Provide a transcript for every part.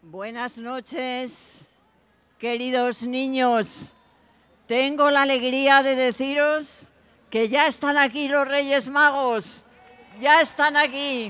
Buenas noches, queridos niños. Tengo la alegría de deciros que ya están aquí los Reyes Magos. Ya están aquí.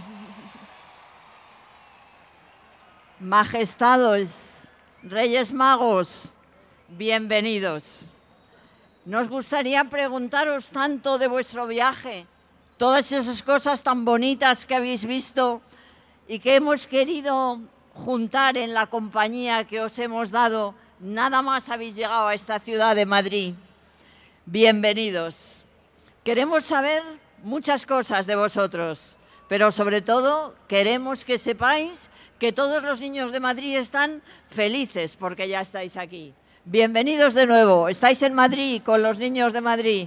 Majestades, Reyes Magos, bienvenidos. Nos gustaría preguntaros tanto de vuestro viaje, todas esas cosas tan bonitas que habéis visto y que hemos querido juntar en la compañía que os hemos dado. Nada más habéis llegado a esta ciudad de Madrid. Bienvenidos. Queremos saber muchas cosas de vosotros, pero sobre todo queremos que sepáis que todos los niños de Madrid están felices porque ya estáis aquí. Bienvenidos de nuevo. Estáis en Madrid con los niños de Madrid.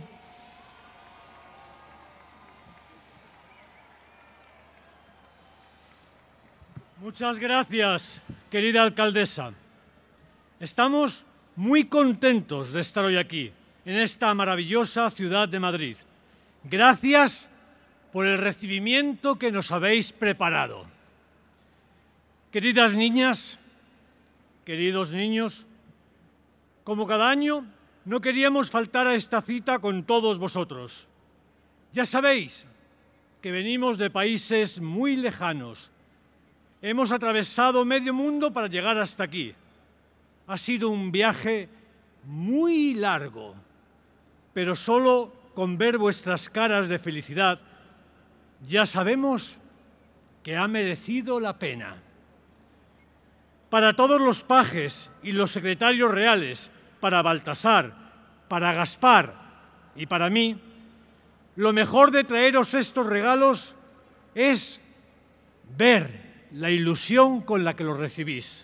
Muchas gracias, querida alcaldesa. Estamos muy contentos de estar hoy aquí, en esta maravillosa ciudad de Madrid. Gracias por el recibimiento que nos habéis preparado. Queridas niñas, queridos niños, como cada año, no queríamos faltar a esta cita con todos vosotros. Ya sabéis que venimos de países muy lejanos. Hemos atravesado medio mundo para llegar hasta aquí. Ha sido un viaje muy largo, pero solo con ver vuestras caras de felicidad ya sabemos que ha merecido la pena. Para todos los pajes y los secretarios reales, para Baltasar, para Gaspar y para mí, lo mejor de traeros estos regalos es ver la ilusión con la que los recibís.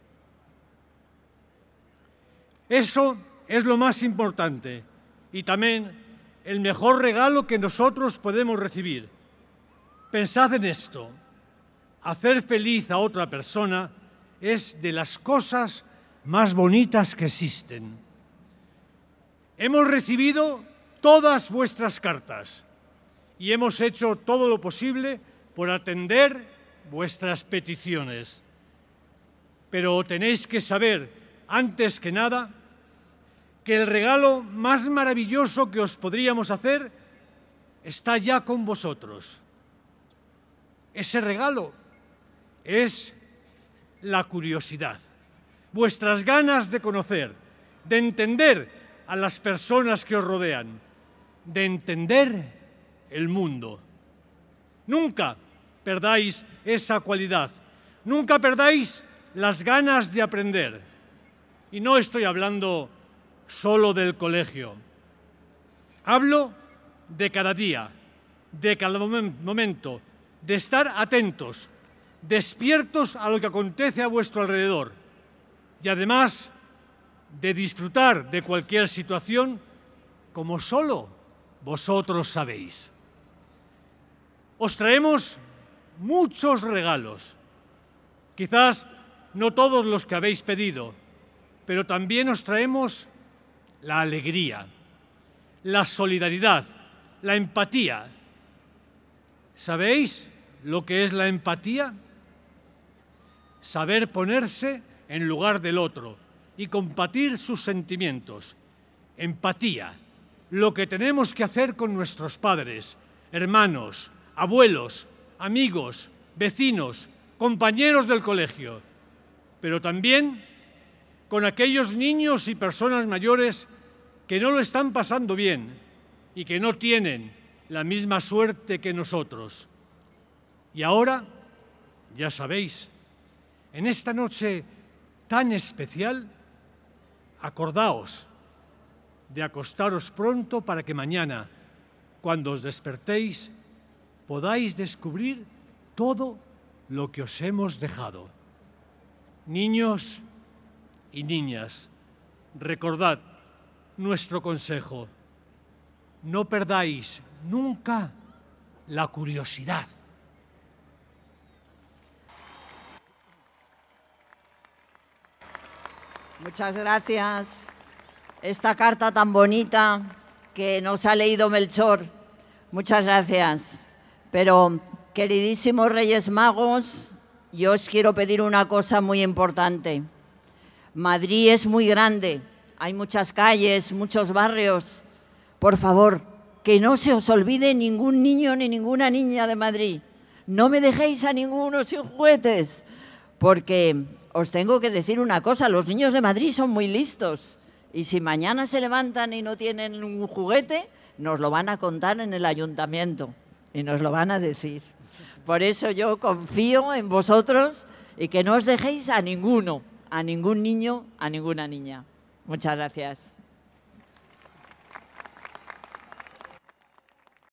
Eso es lo más importante y también el mejor regalo que nosotros podemos recibir. Pensad en esto. Hacer feliz a otra persona es de las cosas más bonitas que existen. Hemos recibido todas vuestras cartas y hemos hecho todo lo posible por atender vuestras peticiones. Pero tenéis que saber, antes que nada, que el regalo más maravilloso que os podríamos hacer está ya con vosotros. Ese regalo es la curiosidad, vuestras ganas de conocer, de entender a las personas que os rodean, de entender el mundo. Nunca perdáis esa cualidad, nunca perdáis las ganas de aprender. Y no estoy hablando solo del colegio. Hablo de cada día, de cada momento, de estar atentos, despiertos a lo que acontece a vuestro alrededor y además de disfrutar de cualquier situación como solo vosotros sabéis. Os traemos muchos regalos, quizás no todos los que habéis pedido, pero también os traemos la alegría, la solidaridad, la empatía. ¿Sabéis lo que es la empatía? Saber ponerse en lugar del otro y compartir sus sentimientos. Empatía, lo que tenemos que hacer con nuestros padres, hermanos, abuelos, amigos, vecinos, compañeros del colegio, pero también con aquellos niños y personas mayores que no lo están pasando bien y que no tienen la misma suerte que nosotros. Y ahora, ya sabéis, en esta noche tan especial, acordaos de acostaros pronto para que mañana, cuando os despertéis, podáis descubrir todo lo que os hemos dejado. Niños y niñas, recordad nuestro consejo. No perdáis nunca la curiosidad. Muchas gracias. Esta carta tan bonita que nos ha leído Melchor. Muchas gracias. Pero, queridísimos Reyes Magos, yo os quiero pedir una cosa muy importante. Madrid es muy grande, hay muchas calles, muchos barrios. Por favor, que no se os olvide ningún niño ni ninguna niña de Madrid. No me dejéis a ninguno sin juguetes, porque os tengo que decir una cosa, los niños de Madrid son muy listos y si mañana se levantan y no tienen un juguete, nos lo van a contar en el ayuntamiento y nos lo van a decir. Por eso yo confío en vosotros y que no os dejéis a ninguno, a ningún niño, a ninguna niña. Muchas gracias.